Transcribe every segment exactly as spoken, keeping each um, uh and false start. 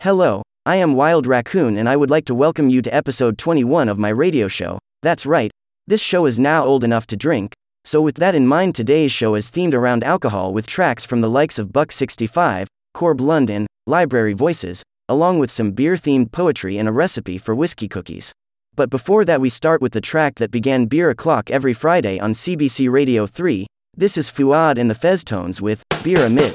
Hello, I am Wild Raccoon and I would like to welcome you to episode twenty-one of my radio show. That's right, this show is now old enough to drink, so with that in mind today's show is themed around alcohol with tracks from the likes of Buck sixty-five, Corb London, Library Voices, along with some beer-themed poetry and a recipe for whiskey cookies. But before that we start with the track that began Beer O'Clock every Friday on C B C Radio three, this is Fuad and the Feztones with Beer Amid.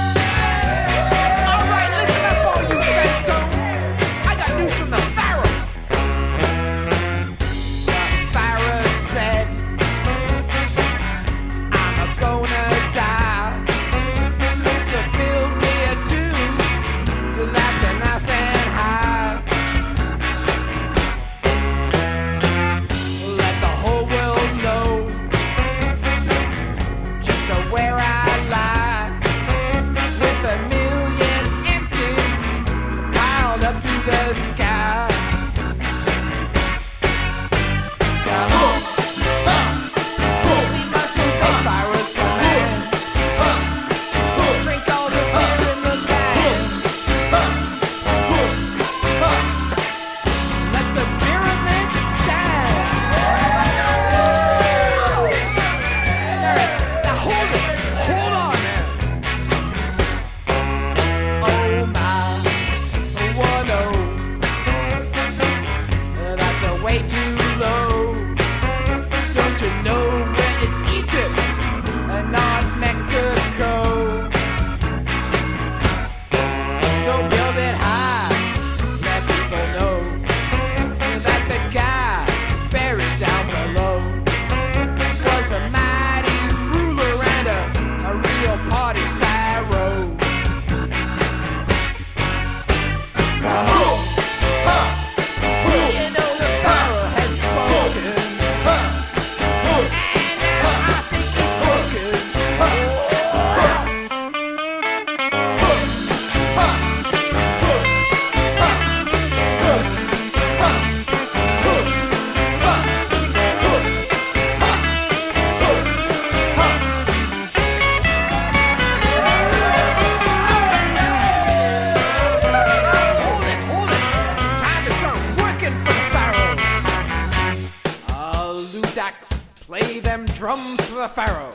Play them drums for the Pharaoh.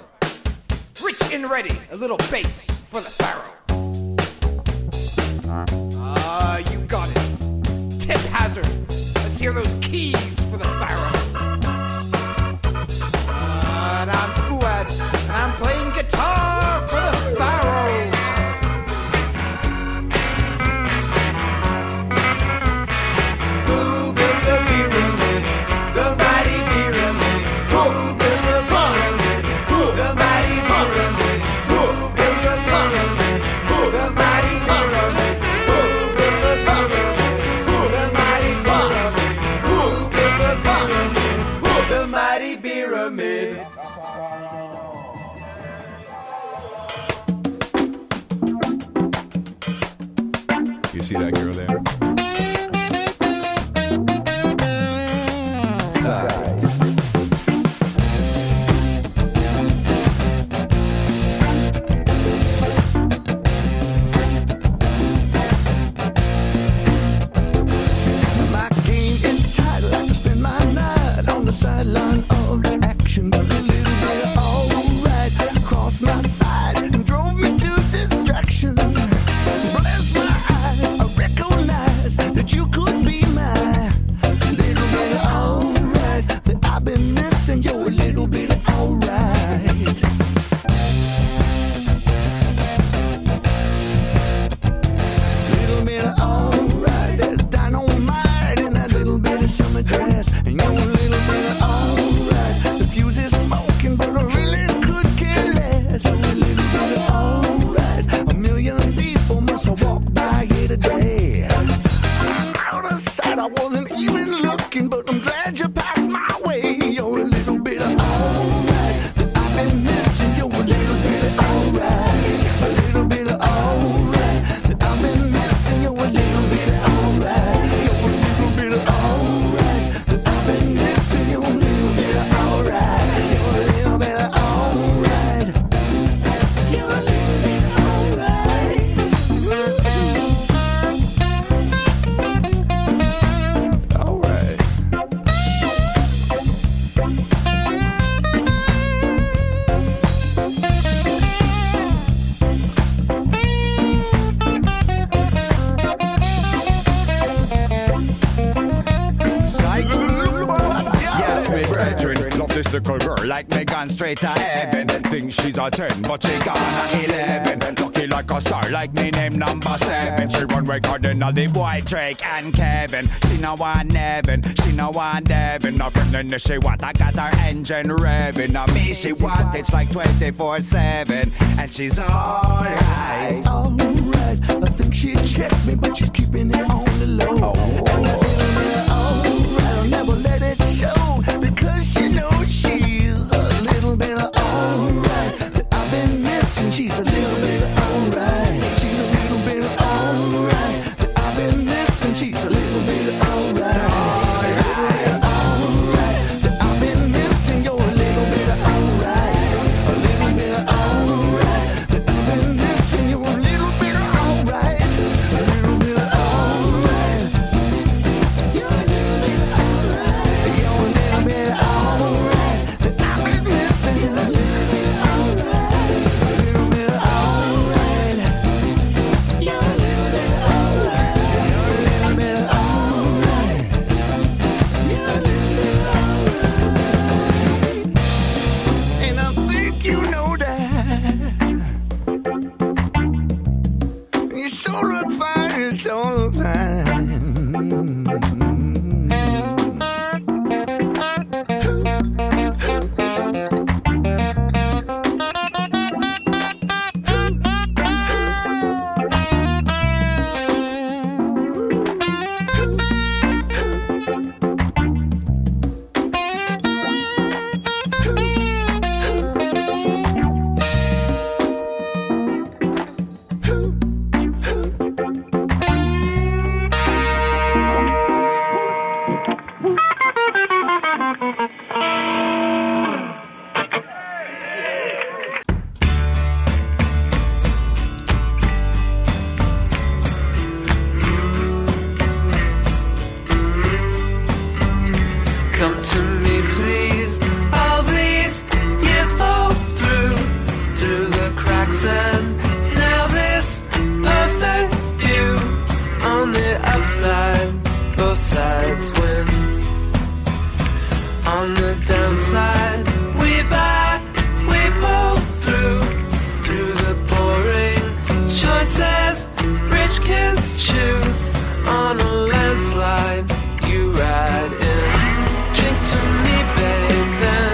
Rich and ready, a little bass for the Pharaoh. Ah, uh, you got it. Tip Hazard, let's hear those keys for the Pharaoh. Uh, and I'm Fuad, and I'm playing guitar for the Pharaoh. Who built the pyramid? The mighty pyramid. Who built the pyramid? The mighty pyramid. Who built the pyramid? The mighty pyramid. Who built the pyramid? The mighty pyramid. Who built the pyramid? The mighty pyramid. You see that girl there? Sides. My game is tight, I like to spend my night on the sideline of the action, but a little bit alright crossed my side and drove me to distraction. Bless my eyes, I recognize that you could be my little bit alright, that I've been missing. You're a little bit alright. Little bit alright, there's dynamite in that little bit of summer dress, and you're a little bit alright. The fuse is smoking, but I really could care less. You're a little bit alright. A million people must have walked by here today. Out of sight, I wasn't even looking, but I'm glad you passed my way. You're a little bit alright, that I've been missing. You're a little bit alright, a little bit alright, that I've been missing. You're a little bit alright, you're a little bit alright, that I've been missing. You're a little bit alright, you're a little bit alright, you're a little bit alright. This little girl like me gone straight to heaven. Thinks she's a ten, but she gone a eleven. Lucky like a star, like me name number seven. She run recording all the boy Drake and Kevin. She no want Nevin, she no want Devin. Nothing she want, I got her engine revving. Now me she want, it's like twenty-four seven. And she's alright. Alright, I think she checked me, but she's keeping it on the low. Oh. And I feel alright, I'll never let it show. Because she knows she's a little bit of alright. That I've been missing, she's a little bit of alright. She's a little bit of alright. That I've been missing, she's a little bit of alright. Alright, alright. That I've been missing, you're a little bit of alright. A little bit of alright. That I've been missing, you're a little bit of alright. A little bit of alright. You're a little bit of alright. You're a little bit of alright. That I've been missing, you're a little bit of alright. A little bit of alright. You're a little bit of alright. You're a little bit of alright. You're a little bit of alright. And I think you know that. You so look fine, you so look fine. Come to me, please. All these years fall through, through the cracks, and now this perfect view. On the upside, both sides win. On the downside, we buy, we pull through, through the boring choices rich kids choose. On a landslide, you ride in. Drink to me, babe, then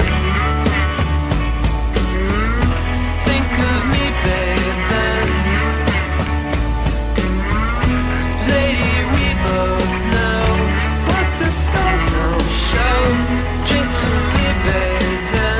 think of me, babe, then lady, we both know what the scars don't show. Drink to me, babe, then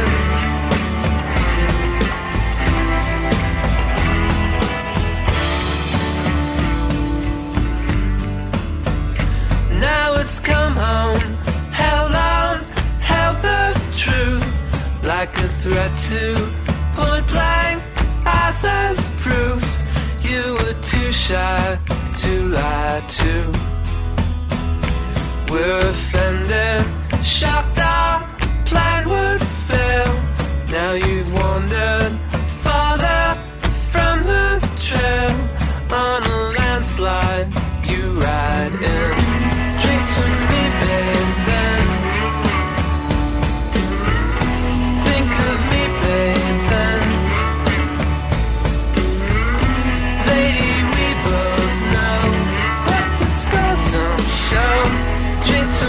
now it's come home. Held on, held the truth like a threat to point blank eyes as proof. You were too shy to lie to. We're offended, shocked our plan would fail. Now you've wandered farther from the trail. On a landslide, you ride in. Drink to me, babe, then think of me, babe, then lady, we both know what the scars don't show. Drink to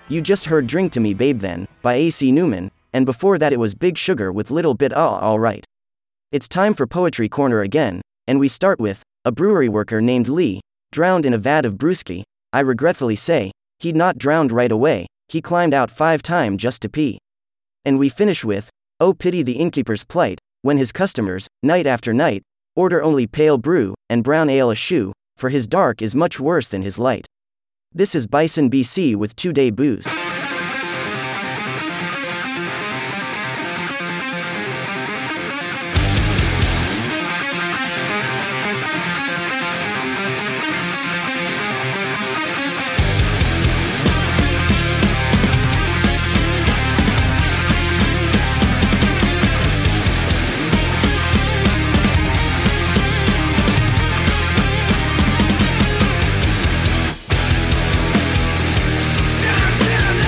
You just heard Drink to Me Babe Then, by A C Newman, and before that it was Big Sugar with Little Bit Ah Alright. It's time for Poetry Corner again, and we start with, a brewery worker named Lee, drowned in a vat of brewski. I regretfully say, he'd not drowned right away, he climbed out five times just to pee. And we finish with, oh pity the innkeeper's plight, when his customers, night after night, order only pale brew, and brown ale a shoe, for his dark is much worse than his light. This is Bison B C with Two Day Booze. Down, down,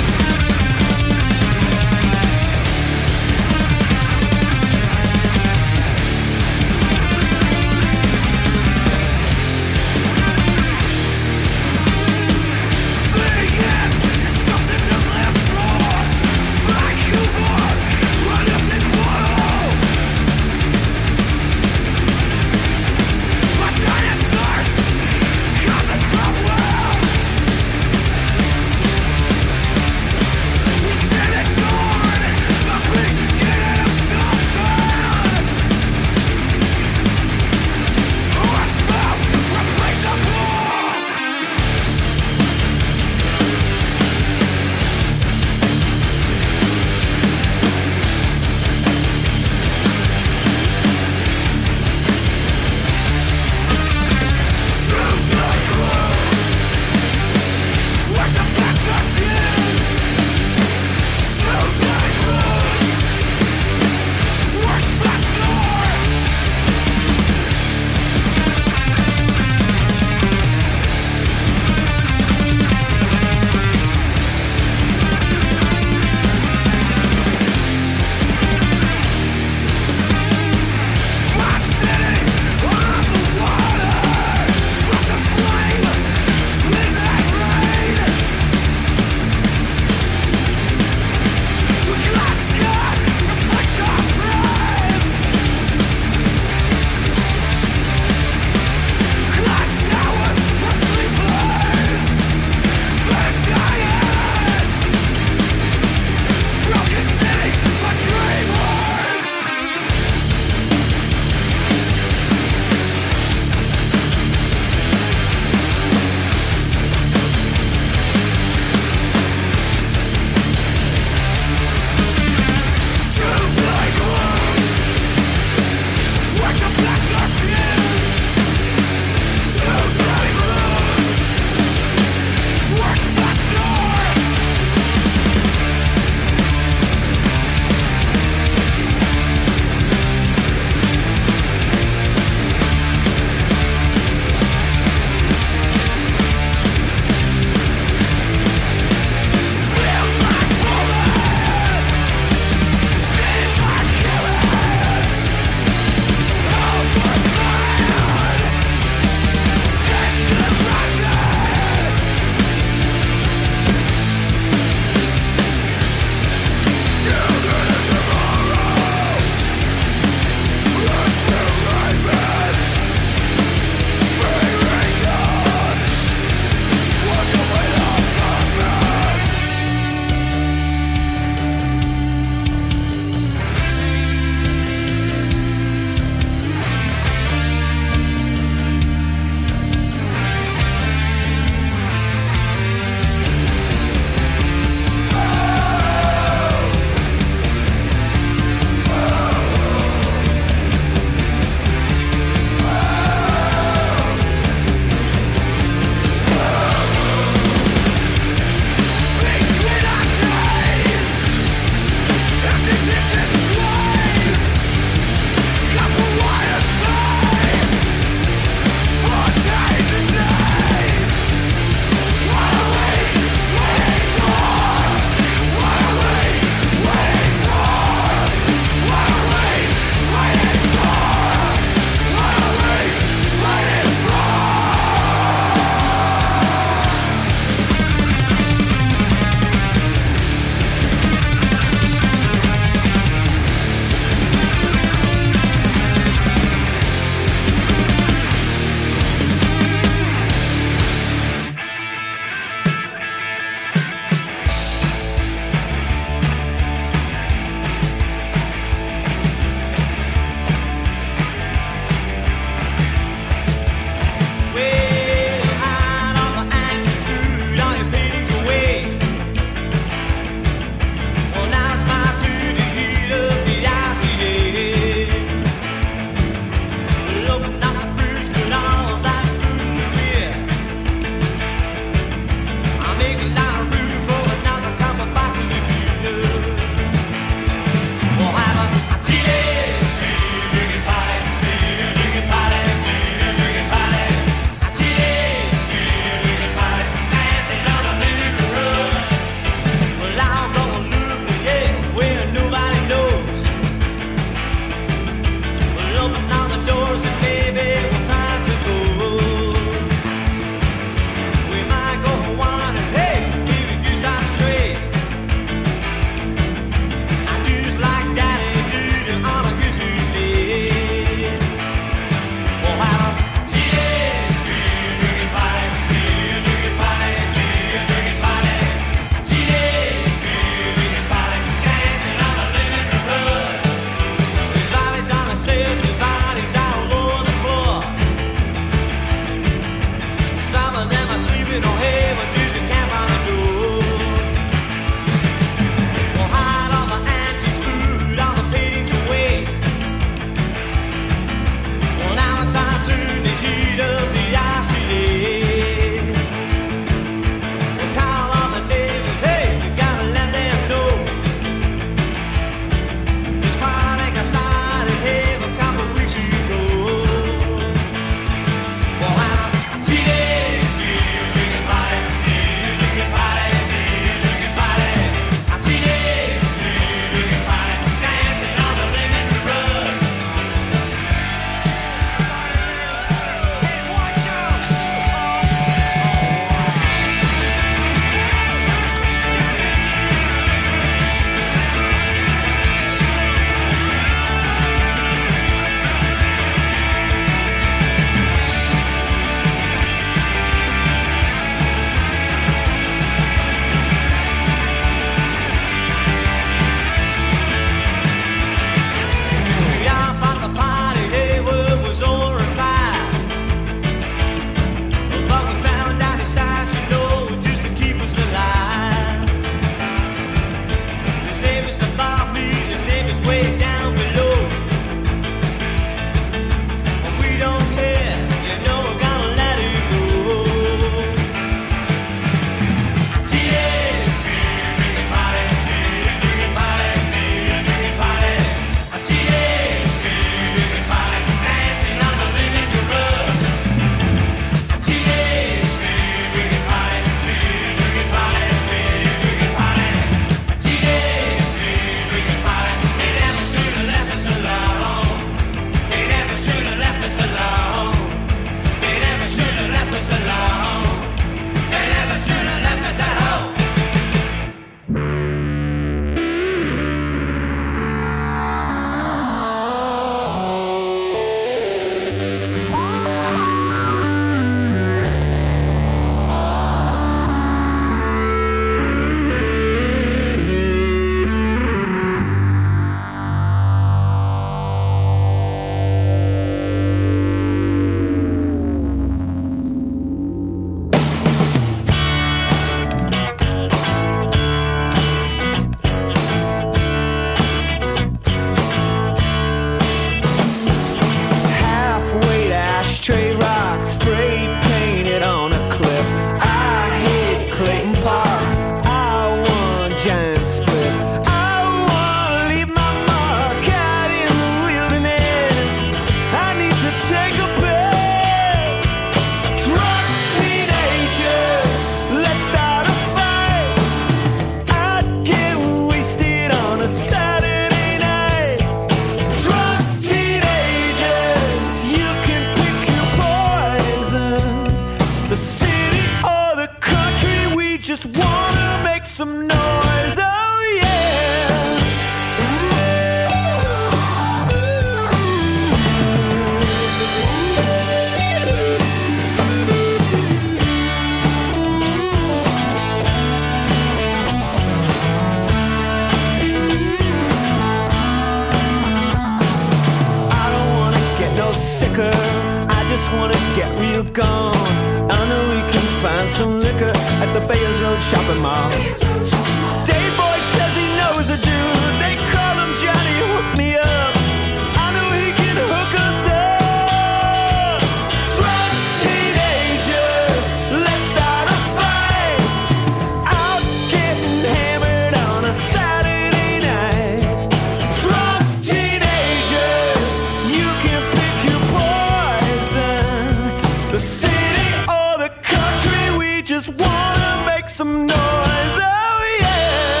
shopping mall. Dave Boy says he knows a dude. They call him Johnny Hook Me Up. I know he can hook us up. Drunk teenagers, let's start a fight. Out getting hammered on a Saturday night. Drunk teenagers, you can pick your poison. The city or the country, we just wanna make some noise. Oh yeah.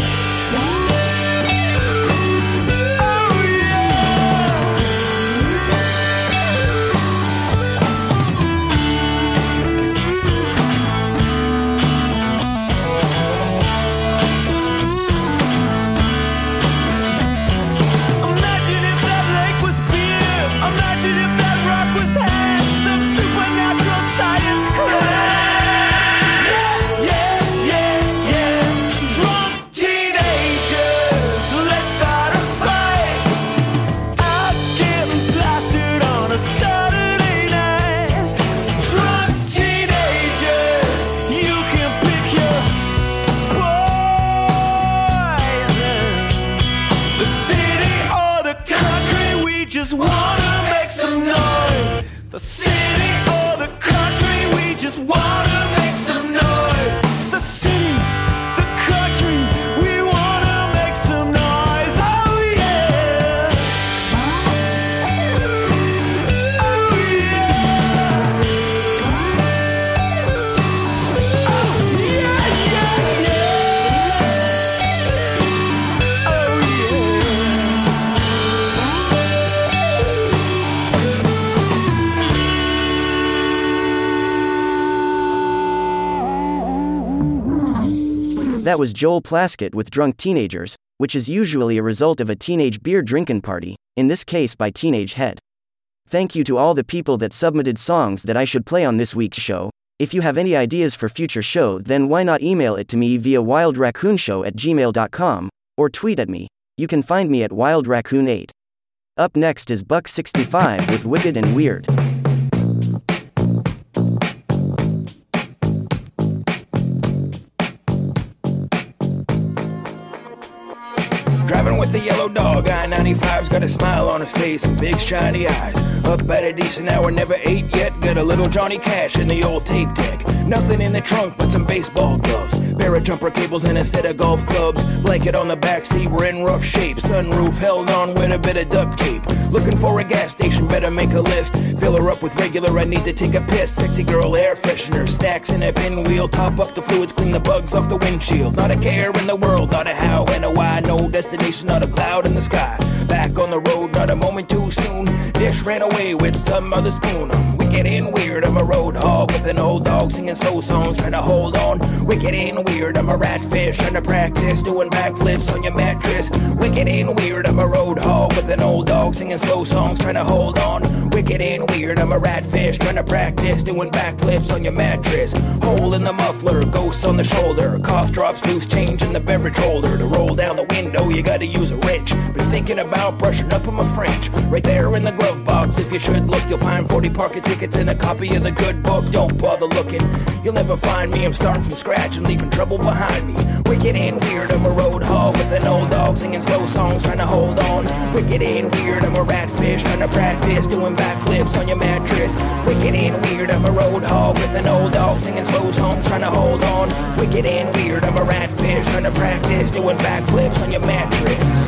Oh yeah. Imagine if that lake was beer. Imagine if that rock was hash. Some supernatural science class. Yeah, yeah, yeah, yeah. Drunk teenagers, let's start a fight. Out getting blasted on a Saturday night. Drunk teenagers, you can pick your poison. The city or the country, we just wanna make some noise. The city or the country, we just wanna make some noise. The city, the country, we wanna make some noise. Oh yeah. Oh yeah. Oh yeah, yeah, yeah. Oh That was Joel Plaskett with Drunk Teenagers, which is usually a result of a teenage beer drinking party, in this case by Teenage Head. Thank you to all the people that submitted songs that I should play on this week's show. If you have any ideas for future show, then why not email it to me via wildraccoonshow at gmail dot com, or tweet at me. You can find me at wild raccoon eight. Up next is Buck sixty-five with Wicked and Weird. Driving with a yellow dog, I ninety-five's got a smile on his face and big shiny eyes. Up at a decent hour, never ate yet. Got a little Johnny Cash in the old tape deck. Nothing in the trunk but some baseball gloves. Pair of jumper cables and a set of golf clubs. Blanket on the backseat, we're in rough shape. Sunroof held on with a bit of duct tape. Looking for a gas station, better make a list. Fill her up with regular, I need to take a piss. Sexy girl air freshener, stacks in a pinwheel. Top up the fluids, clean the bugs off the windshield. Not a care in the world, not a how and a why. No destination, not a cloud in the sky. Back on the road, not a moment too soon. Dish ran away with some other spoon. I'm wicked and weird, I'm a road hog with an old dog singing soul songs, trying to hold on. Wicked and weird, I'm a ratfish, trying to practice doing backflips on your mattress. Wicked and weird, I'm a road hog with an old dog singing slow songs, trying to hold on. Wicked and weird, I'm a ratfish, trying to practice doing backflips on your mattress. Hole in the muffler, ghost on the shoulder. Cough drops, loose change in the beverage holder. To roll down the window, you gotta use a wrench. Been thinking about brushing up on my French. Right there in the glove box, if you should look, you'll find forty parking tickets and a copy of the good book. Don't bother looking, you'll never find me. I'm starting from scratch and leaving trouble behind me. Wicked and weird, I'm a road hog with an old dog singing slow songs, trying to hold on. Wicked and weird, I'm a ratfish, trying to practice doing backflips on your mattress. Wicked and weird, I'm a road hog with an old dog singing slow songs, trying to hold on. Wicked and weird, I'm a ratfish, trying to practice doing backflips on your mattress.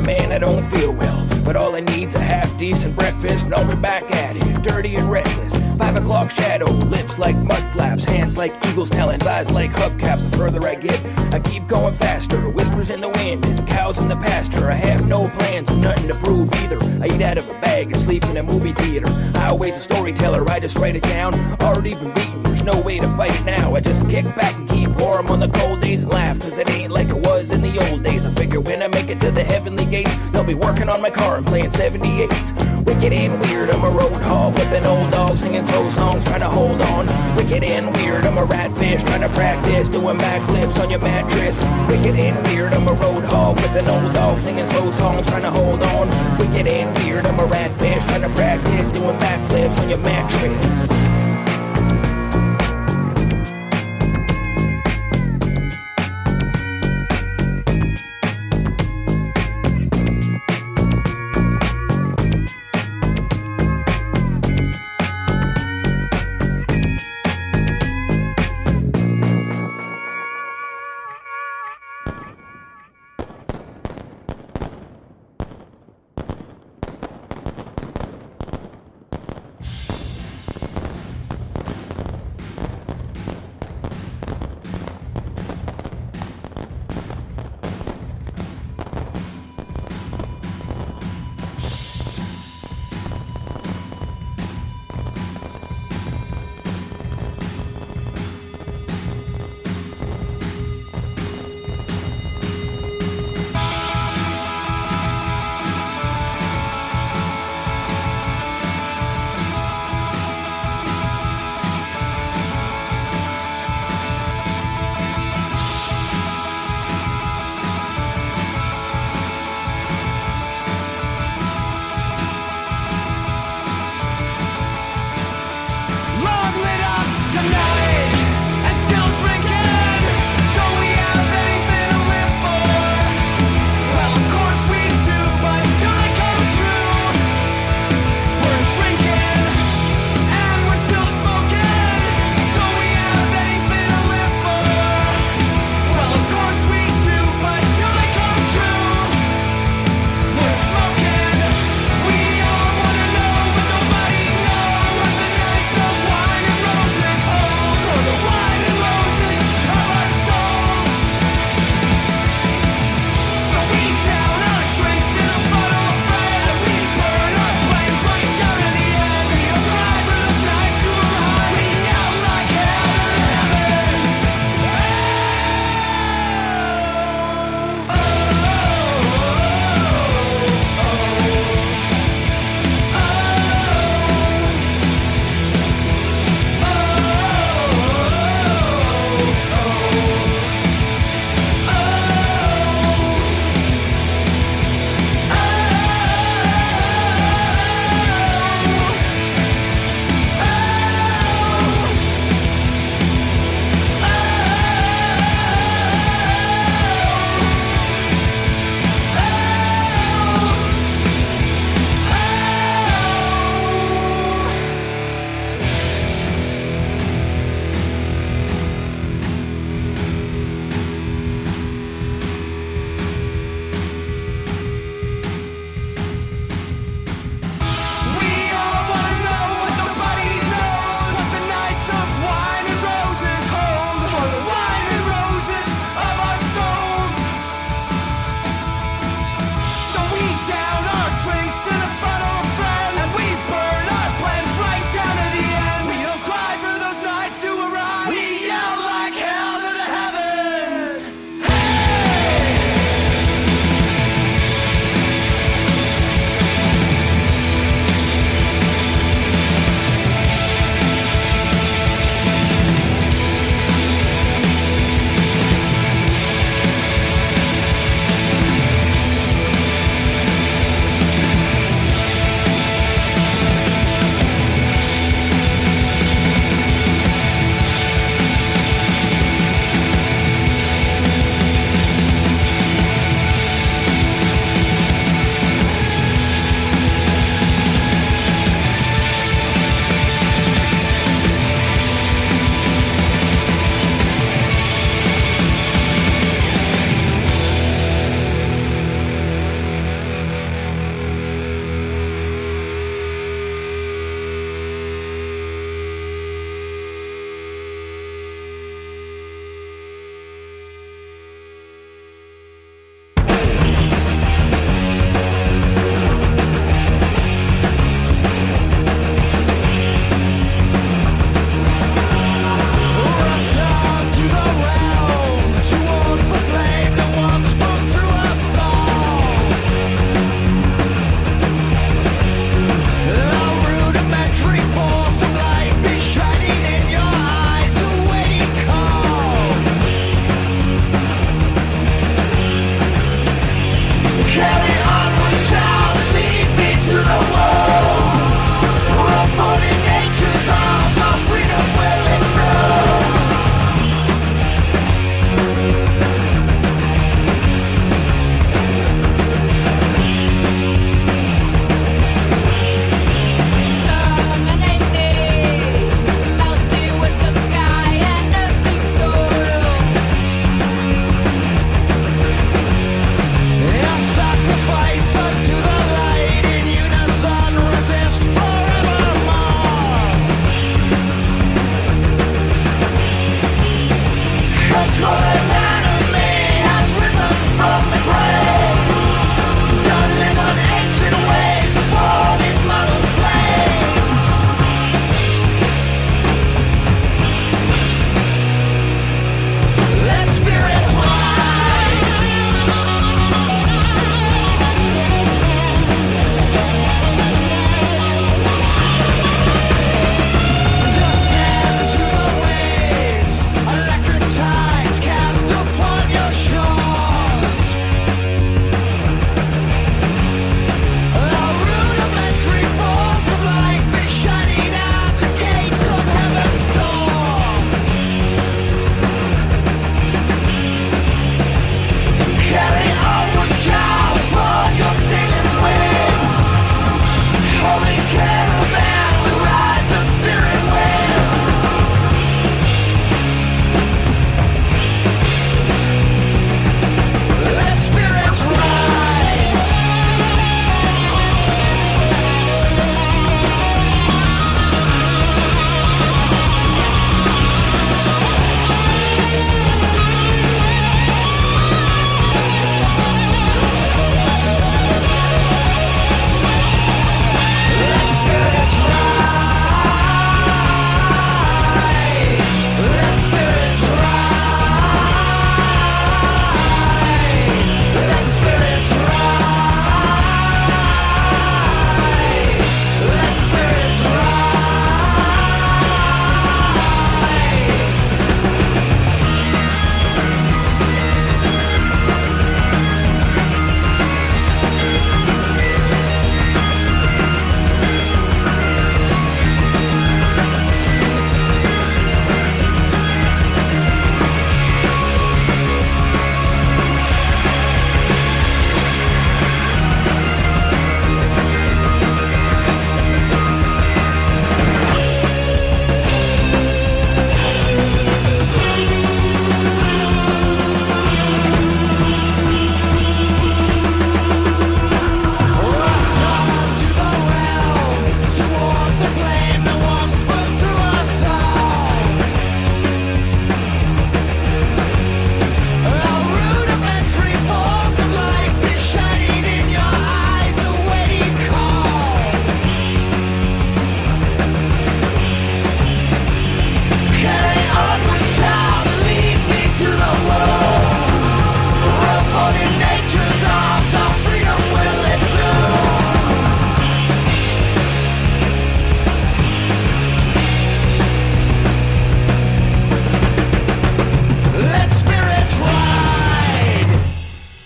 Decent breakfast, know me back at it. Dirty and reckless, Five o'clock shadow, lips like mud flaps, hands like eagle's talons, eyes like hubcaps. The further I get, I keep going faster. Whispers in the wind and cows in the pasture. I have no plans and nothing to prove either. I eat out of a bag and sleep in a movie theater. I always a storyteller, I just write it down. Already been beaten, there's no way to fight it now. I just kick back and keep warm on the cold days and laugh, cause it ain't like it was in the old days. I figure when I make it to the heavenly gates, they'll be working on my car and playing seventy-eights. Wicked and weird, I'm a road hog with an old dog singing slow songs, trying to hold on. Wicked and weird, I'm a ratfish trying to practice doing backflips on your mattress. Wicked and weird, I'm a road hog with an old dog singing slow songs, trying to hold on. Wicked and weird, I'm a ratfish trying to practice doing backflips on your mattress.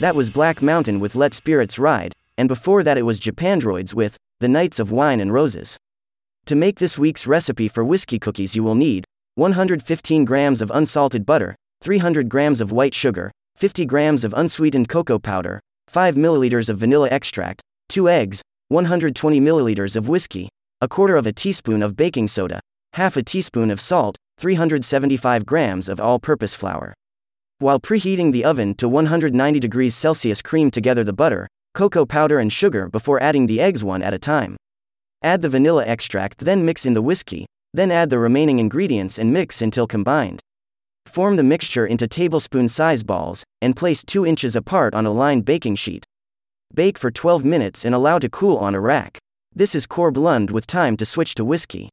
That was Black Mountain with Let Spirits Ride, and before that it was Japandroids with The Knights of Wine and Roses. To make this week's recipe for whiskey cookies you will need one hundred fifteen grams of unsalted butter, three hundred grams of white sugar, fifty grams of unsweetened cocoa powder, five milliliters of vanilla extract, two eggs, one hundred twenty milliliters of whiskey, a quarter of a teaspoon of baking soda, half a teaspoon of salt, three hundred seventy-five grams of all-purpose flour. While preheating the oven to one hundred ninety degrees Celsius, cream together the butter, cocoa powder and sugar before adding the eggs one at a time. Add the vanilla extract, then mix in the whiskey, then add the remaining ingredients and mix until combined. Form the mixture into tablespoon-size balls, and place two inches apart on a lined baking sheet. Bake for twelve minutes and allow to cool on a rack. This is Corb Lund with time to switch to whiskey.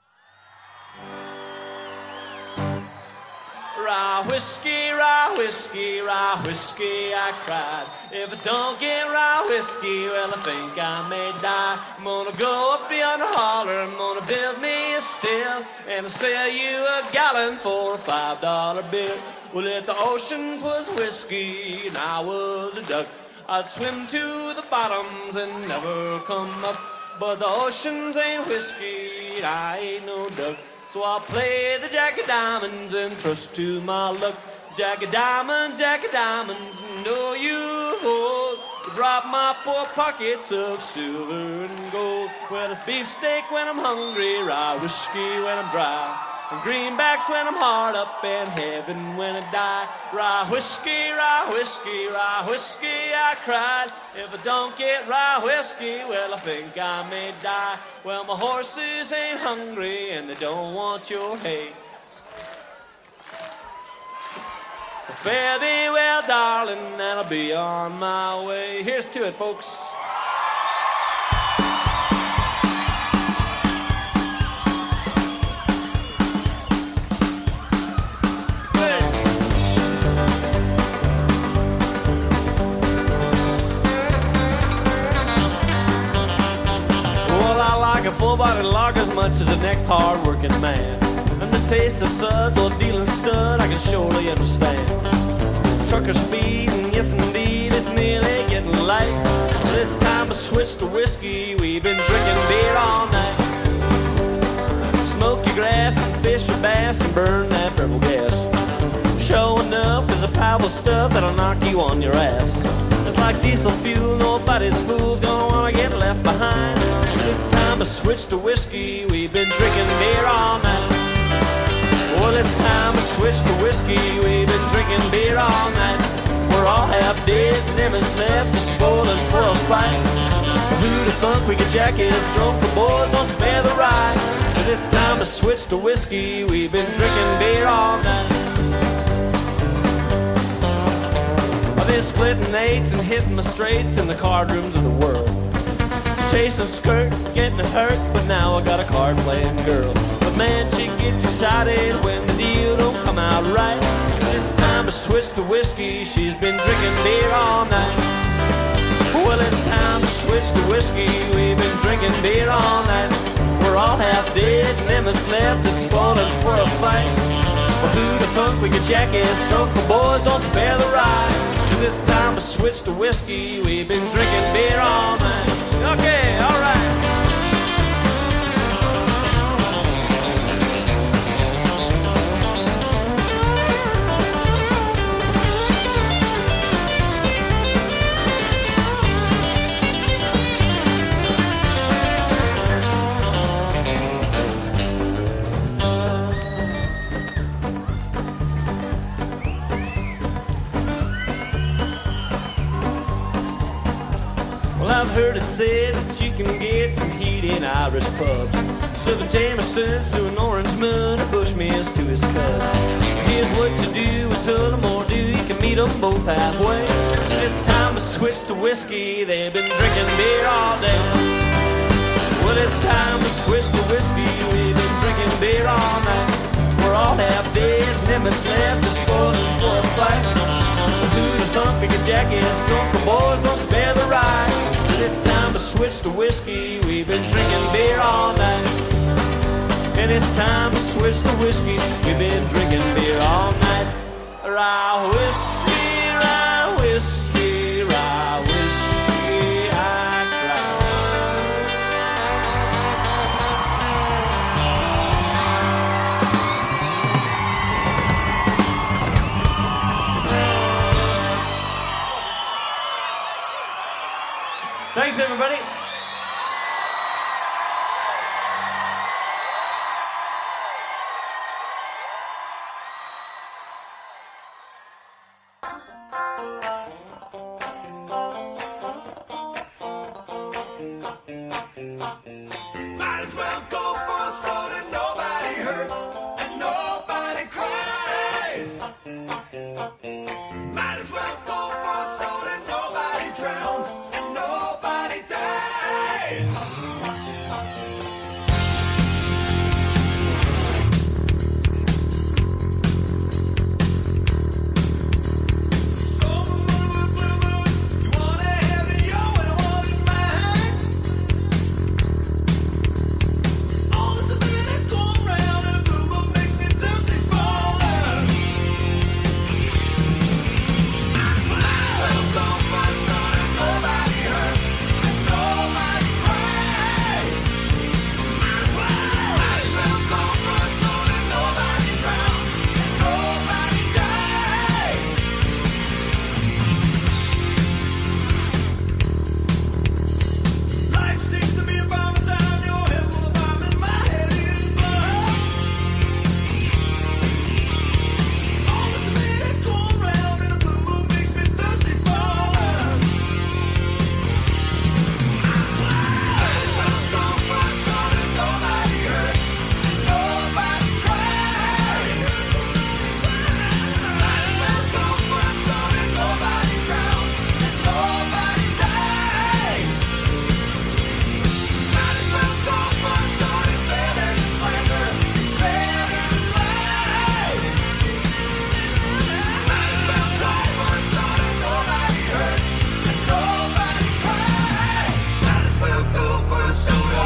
Rye whiskey, rye whiskey, rye whiskey, I cried. If I don't get rye whiskey, well, I think I may die. I'm gonna go up beyond the holler, I'm gonna build me a still, and I'll sell you a gallon for a five dollar bill. Well, if the oceans was whiskey and I was a duck, I'd swim to the bottoms and never come up. But the oceans ain't whiskey and I ain't no duck, so I'll play the Jack of Diamonds and trust to my luck. Jack of Diamonds, Jack of Diamonds, know you hold. Drop my poor pockets of silver and gold. Well, it's beefsteak when I'm hungry, rye whiskey when I'm dry, and greenbacks when I'm hard up, and heaven when I die. Rye whiskey, rye whiskey, rye whiskey, I cried. If I don't get rye whiskey, well, I think I may die. Well, my horses ain't hungry, and they don't want your hay. So fare thee well, darling, and I'll be on my way. Here's to it, folks. A full-bodied lager as much as the next hard-working man, and the taste of suds or dealing stud I can surely understand. Trucker speed, and yes indeed, it's nearly getting light. This time to switch to whiskey, we've been drinking beer all night. Smoke your grass and fish your bass and burn that purple gas. Showing up is a powerful stuff that'll knock you on your ass. It's like diesel fuel, nobody's fool's gonna wanna get left behind. It's time to switch to whiskey, we've been drinking beer all night. Well, it's time to switch to whiskey, we've been drinking beer all night. We're all half dead, lemons left, just spoiling for a fight. Who'd have thunk we could jack his drunk, the boys don't spare the ride. But it's time to switch to whiskey, we've been drinking beer all night. I've been splitting eights and hitting my straights in the card rooms of the world. Chasing skirt, getting hurt, but now I got a card-playing girl. But man, she gets excited when the deal don't come out right. But it's time to switch to whiskey, she's been drinking beer all night. Well, it's time to switch to whiskey, we've been drinking beer all night. We're all half dead, and them that's left is spoiling for a fight. Well, who'd have thunk we could jack his stroke, the boys don't spare the ride. Cause it's time to switch to whiskey, we've been drinking beer all night. Okay, all right. I've heard it said that you can get some heat in Irish pubs, serving Jamesons to an orange moon or Bushmills to his cubs. Here's what you do with Tullamore Dew, you can meet them both halfway. It's time to switch to whiskey, they've been drinking beer all day. Well, it's time to switch to whiskey, we've been drinking beer all night. We're all half dead, lemons left, just spoiling for a fight. Who'd have thunk we could jack his drunk, the boys don't spare the ride. It's time to switch to whiskey, we've been drinking beer all night. And it's time to switch to whiskey, we've been drinking beer all night. Rye whiskey, rye whiskey, Thanks, everybody. Might as well go for a so that nobody hurts and nobody cries. Might as well go for a so that nobody drowns and nobody dies. So many blues, you wanna have it your way, I want it mine. All this ability go around and a blue moon makes me thirsty for love. Might as well go for a so that nobody hurts and nobody cries. Might as well, might as well go for a so that nobody drowns and nobody dies. Life seems to be a bomb sound, your head full of bomb and my head is love. All this ability go around and a blue moon makes me thirsty for love. Might as well, might as well go for a so that nobody hurts and nobody cries. Might as well go for a so that nobody drowns and nobody dies. Might as well go for a so that's better than slander, it's better than lies. Might as well go for a so that nobody hurts and nobody cries. Might as well go for a soda.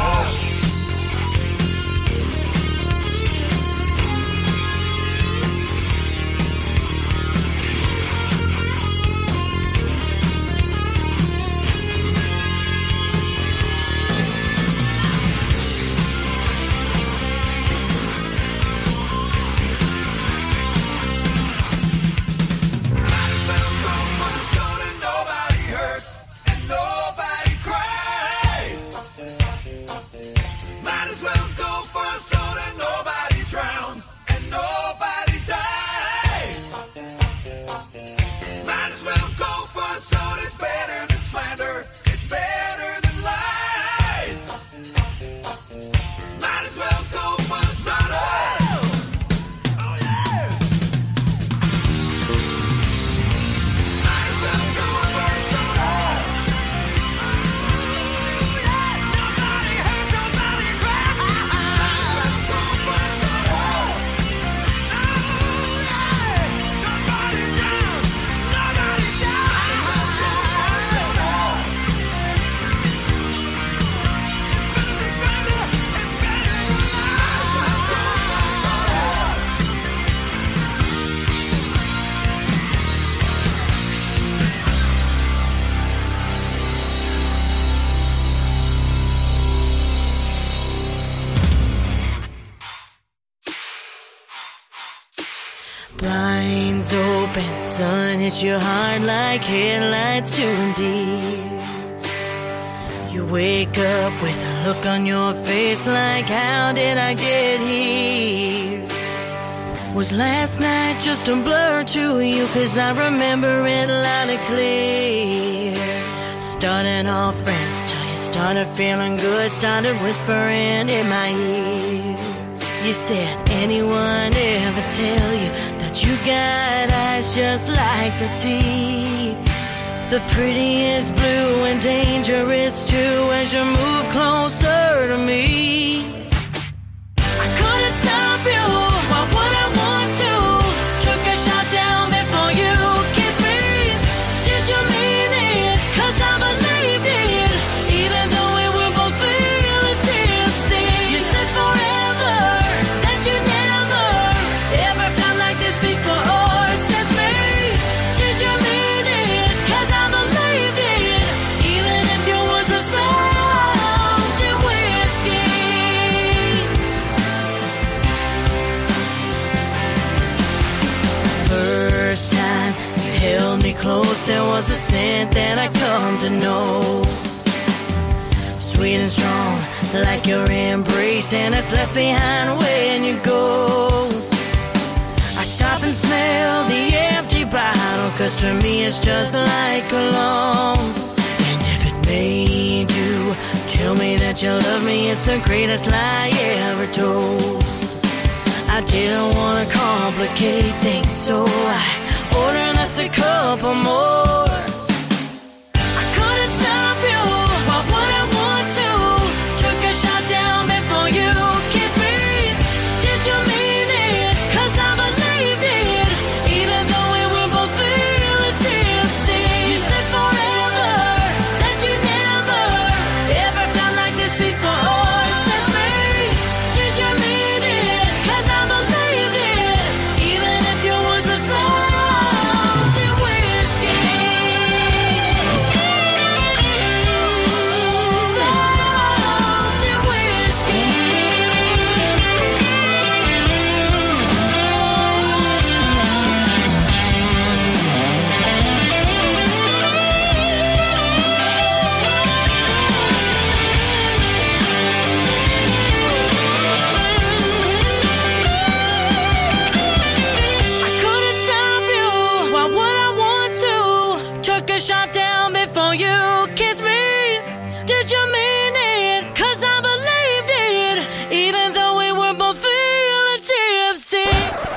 Might as well go for a so that nobody hurts and nobody cries. Might as well go for a so that nobody drowns and nobody dies. Might as well go for a so that's better than slander, it's better than lies. Might as well go for a soda. Oh yes. Might as well go for a soda. Oh yeah. Nobody hurts, nobody cries. Might as well go for a soda. Oh yeah. Nobody drowns, nobody dies. Might as well go for a soda. It's better than slander, it's better than lies. Might as well go for a soda. Blinds open, sun hits you hard like headlights too deep. You wake up with a look on your face like, how did I get here? Was last night just a blur to you? Cause I remember it loud and clear. Starting off friends till you started feeling good, started whispering in my ear. You said, anyone ever tell you that you got eyes just like the sea? The prettiest blue and dangerous too as you move closer to me. I couldn't stop you, why would I want to? Took a shot down before you kissed me. Did you mean it? Cause I believed it, even though we were both feeling tipsy. You said forever, that you never ever felt like this before. Since me, did you mean it? Cause I believed it, even if your words were soaked in whiskey. First time you held me close, there was a scent that I come to know. sweet and strong, like your embrace, and it's left behind when you go. I stop and smell the empty bottle, cause to me it's just like cologne. And if it made you tell me that you love me, it's the greatest lie ever told. I didn't want to complicate things, so I ordered us a couple more. I couldn't stop you, why would I want to? Took a shot down before you kissed me. Did you mean it? Cause I believed it, even though we were both feeling tipsy. You said forever, that you never ever felt like this before. Said me, did you mean it? Cause I believed it, even if your words were soft and whiskey. Soft and whiskey. I couldn't stop you, why would I want to? Took a shot down before you kissed me. Did you mean it? Cause I believed it, even though we were both feeling tipsy.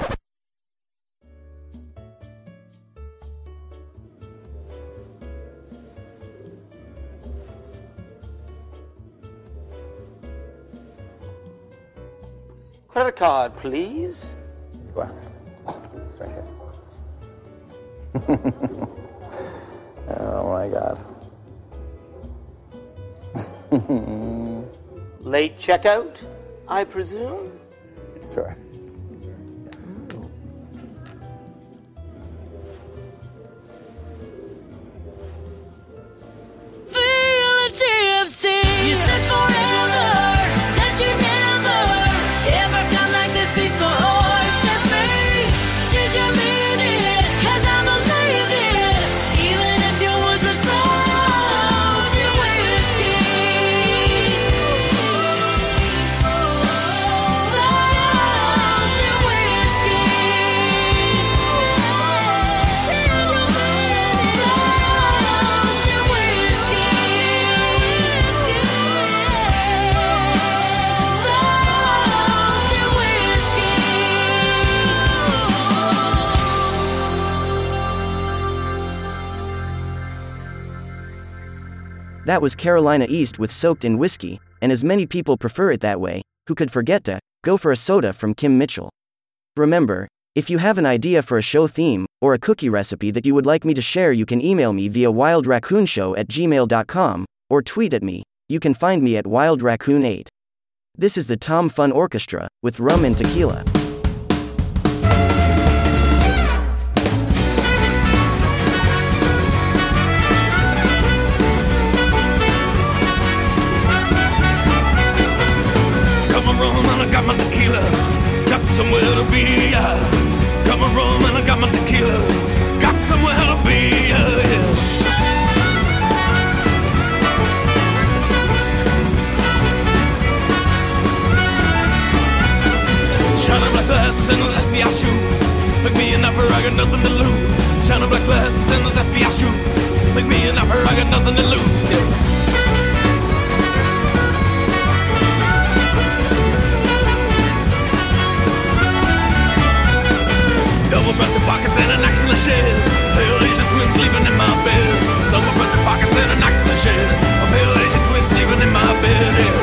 Credit card, please. What? It's right here. Oh my god. Late checkout, I presume? Sure. Feeling tipsy. You said forever, that you never ever felt like this before. Said me, did you mean it? Cause I believed it, even if your words were soft and whiskey. Soft and whiskey. Soft and whiskey. Soft and whiskey. That was Carolina East with Soaked in Whiskey, and as many people prefer it that way, who could forget to go for a soda from Kim Mitchell. Remember, if you have an idea for a show theme, or a cookie recipe that you would like me to share, you can email me via wildraccoonshow at gmail dot com, or tweet at me. You can find me at wild raccoon eight. This is the Tom Fun Orchestra, with Rum and Tequila. Come on, rum, and I got my tequila. Got somewhere to be. Yeah. Come on, rum, and I got my tequila. Got somewhere to be. Yeah, yeah. Shining black glasses and those F B I shoes. Make me an offer, I got nothing to lose. Shining black glasses and those F B I shoes. Make me an offer, I got nothing to lose. Yeah. Double-breasted pockets and an axe in the shed. Pale Asian twin sleeping in my bed. Double-breasted pockets and an axe in the shed. A pale Asian twin sleeping in my bed. Yeah.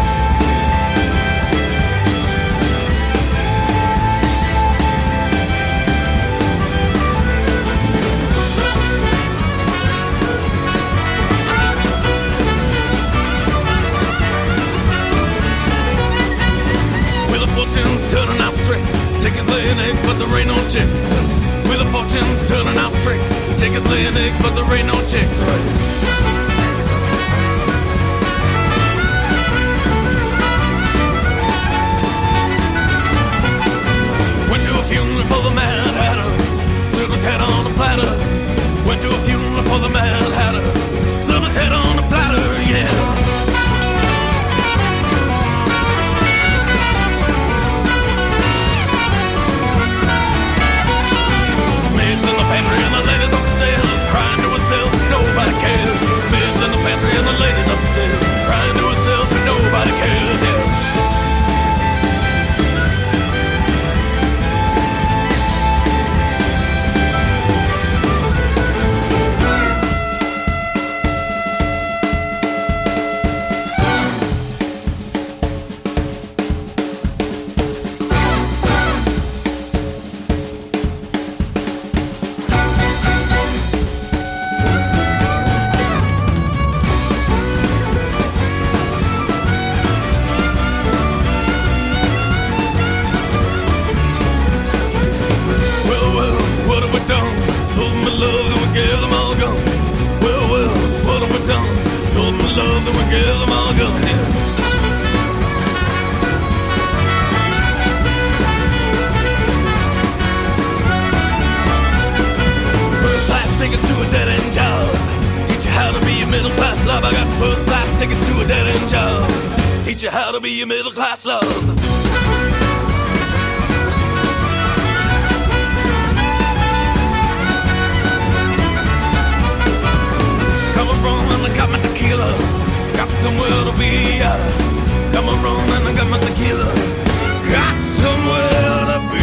Wheel of Fortune's turning out tricks. Chickens laying eggs, but there ain't no chicks. Wheel of Fortune's turning out tricks. Chickens laying eggs, but there ain't no chicks. Went to a funeral for the Mad Hatter. Served his head on a platter. Went to a funeral for the Mad Hatter. Served his head on a platter, yeah. I got first class tickets to a dead end job. Teach you how to be a middle class love. Come around and I got my tequila. Got somewhere to be. Uh, come around and I got my tequila. Got somewhere to be.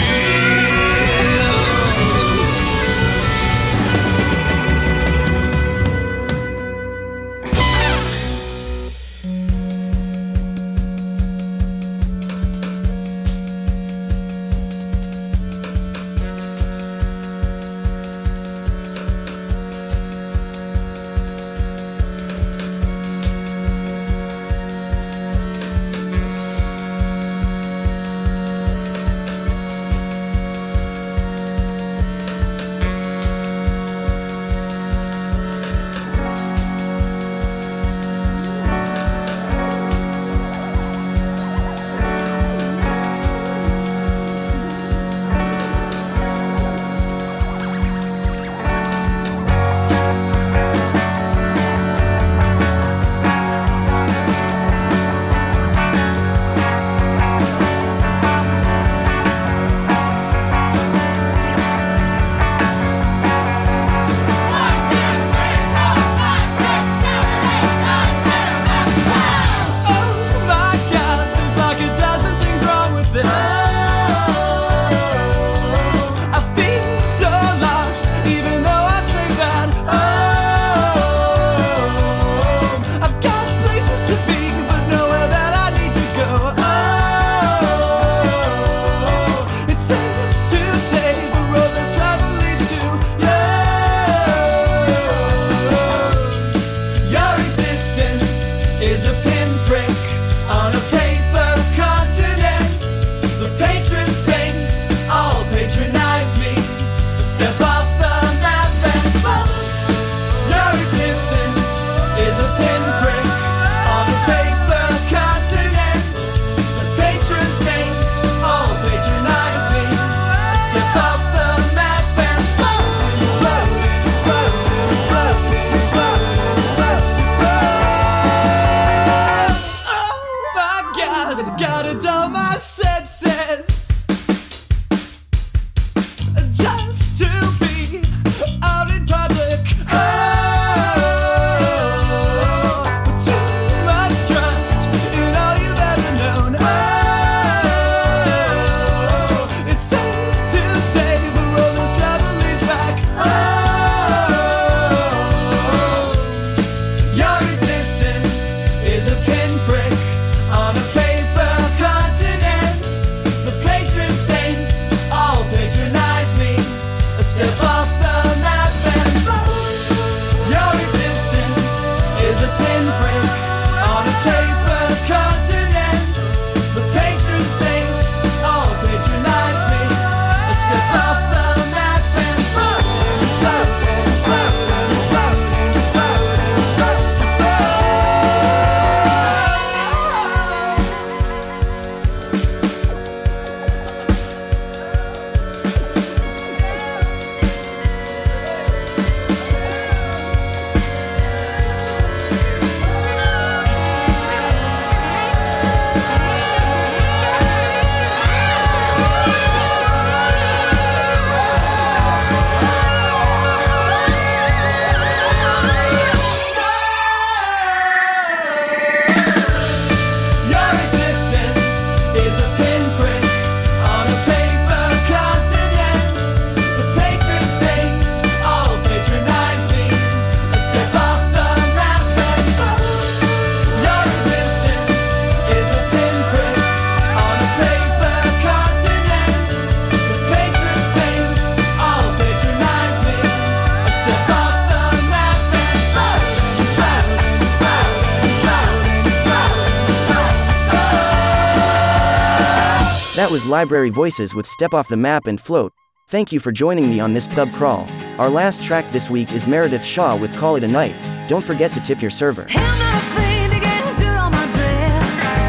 That was Library Voices with Step Off the Map and Float. Thank you for joining me on this pub crawl. Our last track this week is Meredith Shaw with Call It a Night. Don't forget to tip your server. I'm not afraid to get dirt on my dress.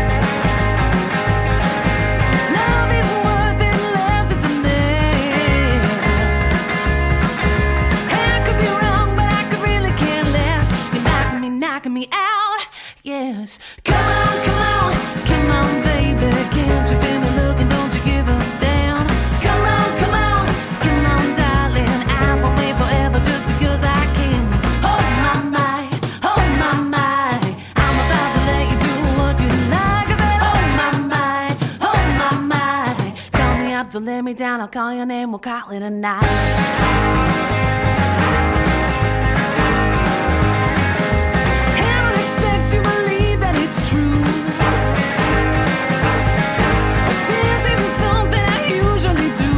Love isn't worth it unless it's a mess. And I could be wrong, but I could really care less. You're knocking me, knocking me out. lay me down, I'll call your name, we'll call it a night. Heaven expects you believe that it's true. But this isn't something I usually do.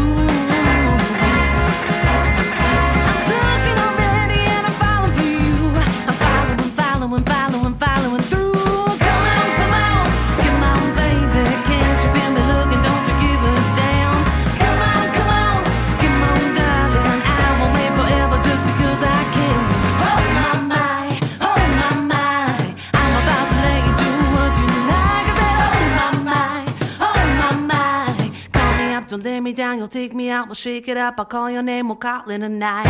I'm blushing already and I'm falling for you. I'm following, following, following, following through. Come on, come on, come on, baby. Can't you feel me looking? Don't you give a damn? Come on, come on, come on, darling. I won't wait forever just because I can. Oh my my, oh my my, I'm about to let you do what you like. I said, oh my my, oh my my. Call me up, don't lay me down, you'll take me out, we'll shake it up. I'll call your name, we'll call it a night.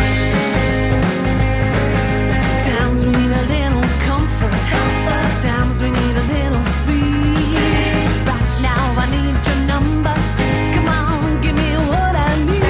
Sometimes we need a little comfort. Sometimes we need a little speed. Right now I need your number. Come on, give me what I need.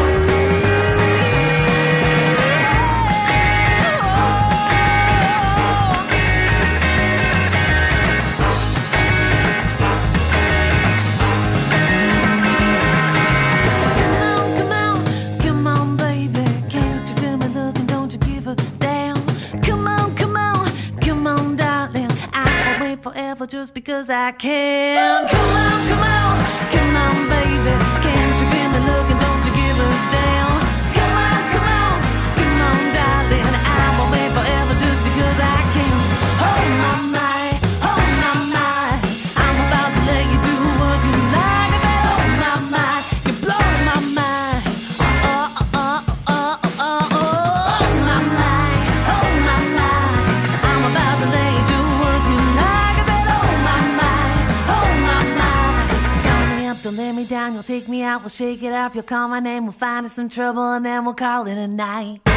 Come on, come on, come on, baby. Can't you feel me looking? Don't you give a damn? Come on, come on, come on, darling. I won't wait forever just because I can. Come on, come on, come on, baby. Can't you feel me looking? Don't you give a damn? Come on, come on, come on, darling. I won't wait forever just because I can. Oh my my, oh my my, I'm about to let you do what you like. I said, oh my my, you blow my mind. Oh oh oh oh oh oh oh my my, oh my my, I'm about to let you do what you like. I said, oh my my, oh my my, call me up, don't let me down, you'll take me out, we'll shake it up, you'll call my name, we'll find us some trouble, and then we'll call it a night.